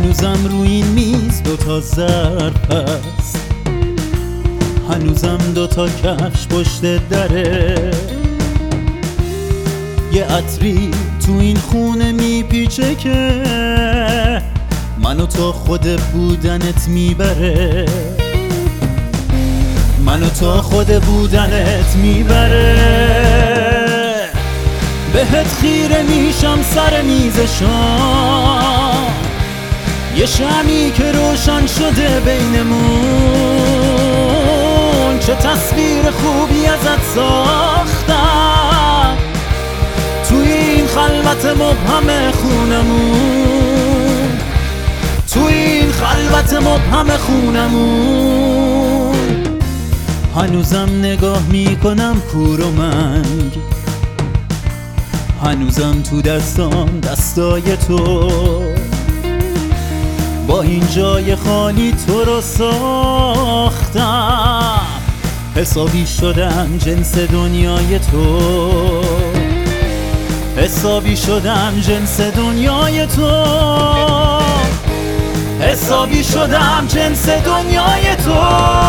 هنوزم روی این میز دوتا ظرف هست، هنوزم دوتا کفش پشت دره، یه عطری تو این خونه میپیچه که منو تا خود بودنت میبره، منو تا خود بودنت میبره. بهت خیره میشم سر میز شام، یه شمی که روشن شده بینمون، چه تصویر خوبی ازت ساختم توی این خلوت مبهم خونمون، توی این خلوت مبهم خونمون. هنوزم نگاه میکنم کور و منگ، هنوزم تو دستام دستای تو، با این جای خالی تو رو ساختم، حسابی شدم جنس دنیای تو، حسابی شدم جنس دنیای تو، حسابی شدم جنس دنیای تو.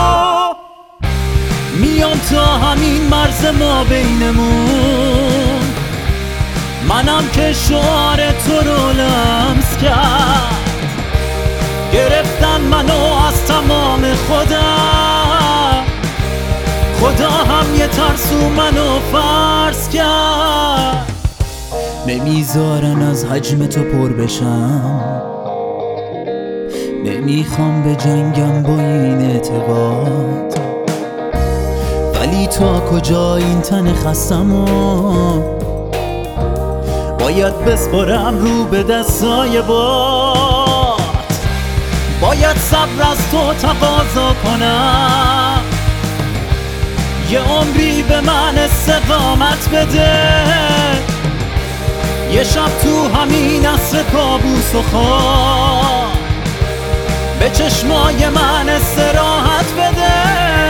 میام تا همین مرز ما بینمون، منم که شعار تو رو لمس کرد، گرفتن منو از تمام خودم، خدا هم یه ترسو منو فرض کرد. نمیذارن از حجم تو پر بشم، نمیخوام به جنگم با این اعتقاد، ولی تا کجا این تن خستمو باید بسپرم رو به دستای باد، باید صبر از تو تقاضا کنم، یه عمری به من استقامت بده، یه شب تو همین عصر کابوس و خواب به چشمای من استراحت بده،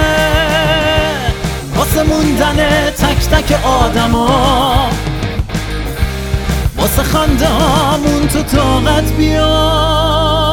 واسه موندن تک تک آدما، واسه خنده هامون تو طاقت بیار.